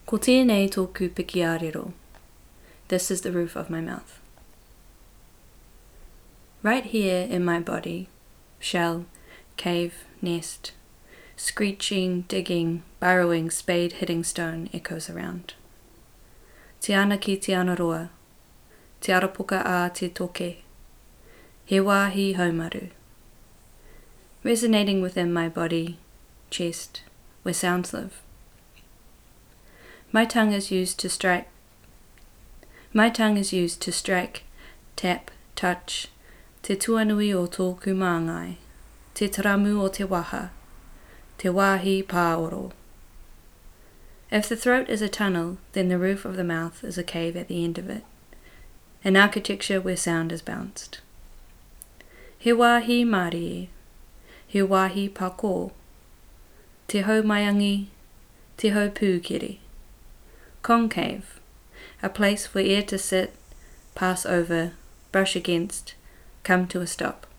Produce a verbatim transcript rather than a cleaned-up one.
Ko tēnei tōku pikiarero. This is the roof of my mouth. Right here in my body, shell, cave, nest, screeching, digging, burrowing, spade hitting stone echoes around. Te ana ki te ana roa, te arapoka a te toke, he wāhi haumaru. Resonating within my body, chest, where sounds live. My tongue is used to strike. My tongue is used to strike, tap, touch, te tuanui o tōku māngai, te taramu o te waha, te wāhi pāoro. If the throat is a tunnel, then the roof of the mouth is a cave at the end of it, an architecture where sound is bounced. He wāhi marie, he wāhi pako, te hau maiangi, te hau pūkeri. Concave, a place for air to sit, pass over, brush against, come to a stop.